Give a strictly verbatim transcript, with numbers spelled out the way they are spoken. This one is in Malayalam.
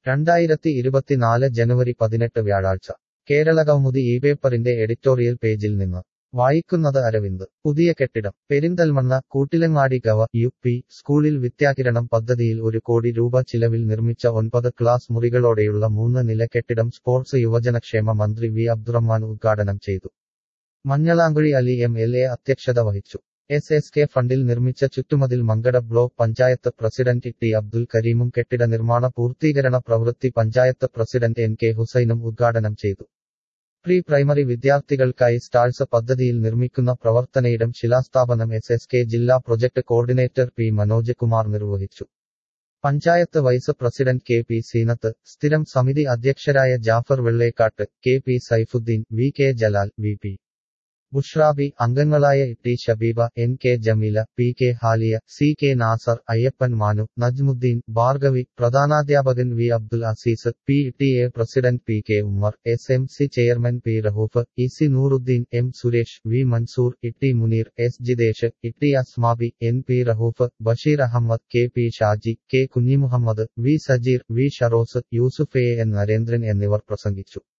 രണ്ടായിരത്തി ഇരുപത്തിനാല് ജനുവരി പതിനെട്ട് വ്യാഴാഴ്ച കേരളകൗമുദി ഈ പേപ്പറിന്റെ എഡിറ്റോറിയൽ പേജിൽ നിന്ന് വായിക്കുന്നത് അരവിന്ദ്. പുതിയ കെട്ടിടം പെരിന്തൽമണ്ണ കൂട്ടിലങ്ങാടി ഗവ. യു. പി. സ്കൂളിൽ വിദ്യാകിരണം പദ്ധതിയിൽ ഒരു കോടി രൂപ ചിലവിൽ നിർമ്മിച്ച ഒൻപത് ക്ലാസ് മുറികളോടെയുള്ള മൂന്ന് നില കെട്ടിടം സ്പോർട്സ് യുവജനക്ഷേമ മന്ത്രി വി അബ്ദുറഹ്മാൻ ഉദ്ഘാടനം ചെയ്തു. Manjalamkuzhi Ali M L A അധ്യക്ഷത വഹിച്ചു. എസ് എസ് കെ ഫണ്ടിൽ നിർമ്മിച്ച ചുറ്റുമതിൽ Mankada block panchayat president T Abdul കരീമും കെട്ടിട നിർമ്മാണ പൂർത്തീകരണ പ്രവൃത്തി പഞ്ചായത്ത് പ്രസിഡന്റ് എൻ കെ ഹുസൈനും ഉദ്ഘാടനം ചെയ്തു. പ്രീ പ്രൈമറി വിദ്യാർത്ഥികൾക്കായി സ്റ്റാൾസ് പദ്ധതിയിൽ നിർമ്മിക്കുന്ന പ്രവർത്തനയിടം ശിലാസ്ഥാപനം എസ് എസ് കെ ജില്ലാ project coordinator P Manoj Kumar നിർവഹിച്ചു. Panchayat vice president K P Seenath, സ്ഥിരം സമിതി അധ്യക്ഷരായ Jafar Vellekkat, K P Saifuddin, V K Jalal, V P Bushrabi, അംഗങ്ങളായ T Shabeeba, N K Jameela, P K Haliya, C K Nasar, Ayyappan Manu, Najmuddin, Bhargavi, പ്രധാനാധ്യാപകൻ V Abdul Azeez, P T A president P K Ummer, S M C chairman P Rahoof, E C Nooruddeen, M Suresh, V Mansoor, E Muneer, S Jithesh, E Asmabi, N P Rahoof, Basheer Ahammed, K P Shaji, K Kunhimuhammed, V Sajeer, V Sharos, Yusuf A N Narendran എന്നിവർ പ്രസംഗിച്ചു.